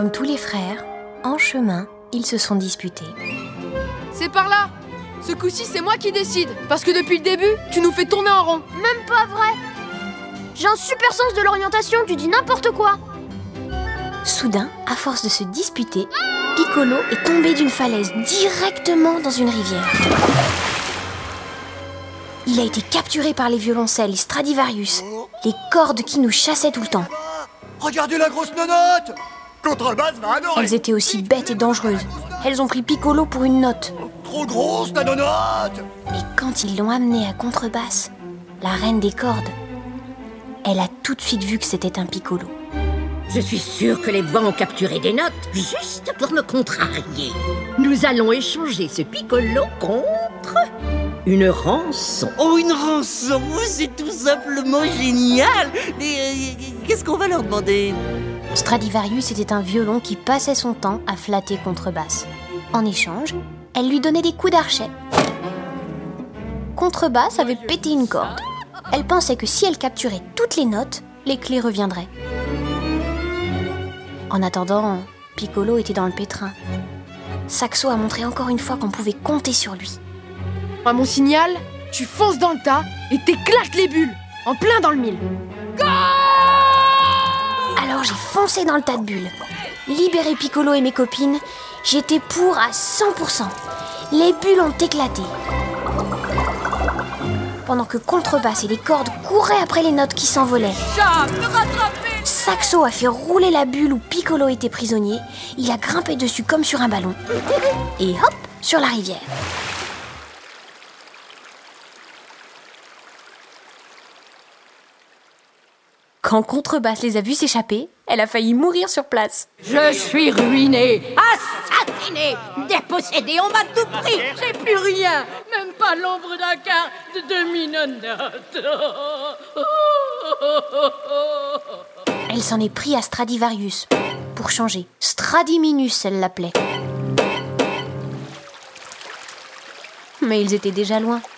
Comme tous les frères, en chemin, ils se sont disputés. C'est par là. Ce coup-ci, c'est moi qui décide. Parce que depuis le début, tu nous fais tourner en rond. Même pas vrai. J'ai un super sens de l'orientation, tu dis n'importe quoi. Soudain, à force de se disputer, Piccolo est tombé d'une falaise directement dans une rivière. Il a été capturé par les violoncelles et Stradivarius, les cordes qui nous chassaient tout le temps. Regardez la grosse nonote! Contrebasse va adorer! Elles étaient aussi bêtes et dangereuses. Elles ont pris Piccolo pour une note. Trop grosse la nonote! Mais quand ils l'ont amené à Contrebasse, la reine des cordes, elle a tout de suite vu que c'était un Piccolo. Je suis sûre que les bois ont capturé des notes, juste pour me contrarier. Nous allons échanger ce Piccolo contre une rançon. Oh, une rançon! C'est tout simplement génial! Et qu'est-ce qu'on va leur demander? Stradivarius était un violon qui passait son temps à flatter Contrebasse. En échange, elle lui donnait des coups d'archet. Contrebasse avait pété une corde. Elle pensait que si elle capturait toutes les notes, les clés reviendraient. En attendant, Piccolo était dans le pétrin. Saxo a montré encore une fois qu'on pouvait compter sur lui. À mon signal, tu fonces dans le tas et t'éclates les bulles, en plein dans le mille. Alors j'ai foncé dans le tas de bulles. Libéré Piccolo et mes copines, j'étais pour à 100%. Les bulles ont éclaté. Pendant que Contrebasse et les cordes couraient après les notes qui s'envolaient. Saxo a fait rouler la bulle où Piccolo était prisonnier. Il a grimpé dessus comme sur un ballon. Et hop, sur la rivière. Quand Contrebasse les a vus s'échapper, elle a failli mourir sur place. Je suis ruinée, assassinée, dépossédée, on m'a tout pris, j'ai plus rien, même pas l'ombre d'un quart de demi-nonote. Elle s'en est pris à Stradivarius. Pour changer, Stradiminus, elle l'appelait. Mais ils étaient déjà loin.